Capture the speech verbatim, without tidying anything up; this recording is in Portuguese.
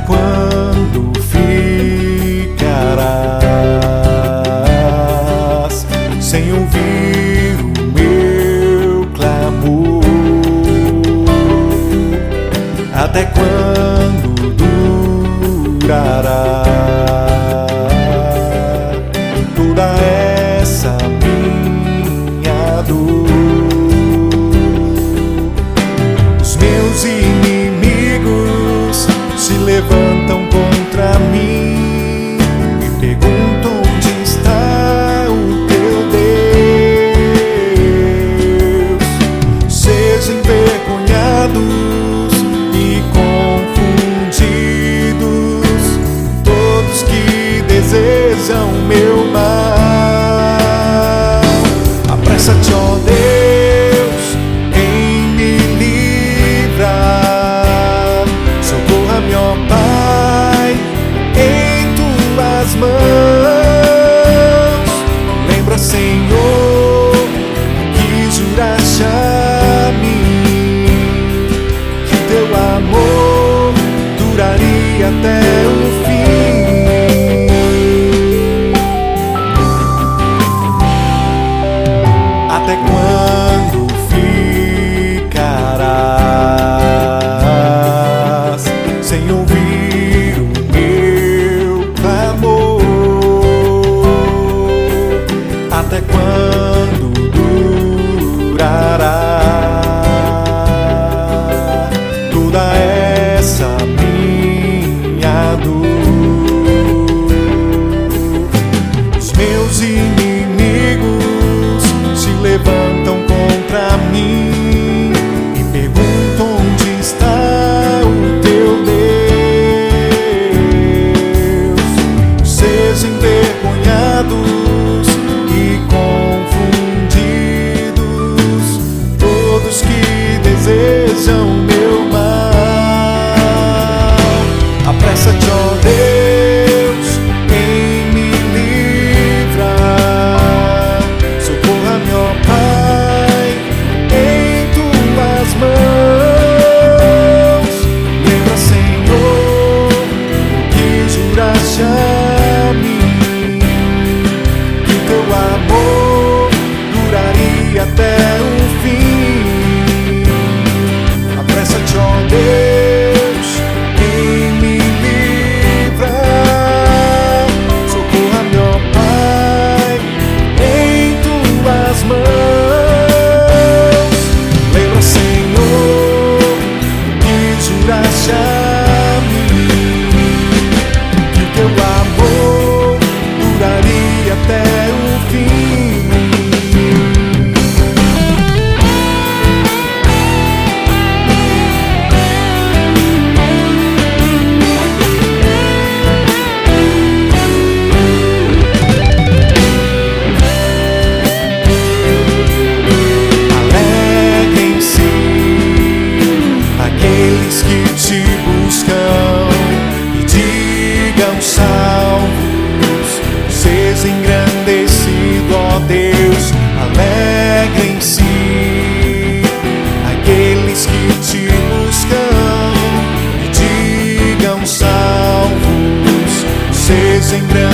quando ficarás sem ouvir o meu clamor? Até quando durará toda essa minha dor? Os meus inimigos se levantam contra mim e perguntam: onde está o teu Deus? Sejam envergonhados e confundidos todos que desejam meu mal. Apressa-te, ó Deus, em me livrar. Socorra-me, ó Pai, em tuas mãos. Lembra, Senhor, que juraste a mim que teu amor duraria até o fim. Até quando ficarás sem ouvir o meu clamor? Até quando durará toda essa minha dor? Os meus inimigos se levantam contra mim e perguntam: onde está o teu Deus? Sejam envergonhados e confundidos todos que desejam meu mal. Apressa-te, ó Deus, em me livrar. Socorra-me, ó Pai, em tuas mãos. Lembra, Senhor, que juraste a mim que teu amor duraria até o fim. Apressa-te, ó Deus, em me livrar. Socorra-me, ó Pai, em tuas mãos. Lembra, Senhor, que juraste a mim que teu amor duraria até o fim. Alegrem-se aqueles que te buscam e digam: salvos, seja engrandecido, ó Deus. Alegrem-se aqueles que te buscam e digam: salvos, seja engrandecido,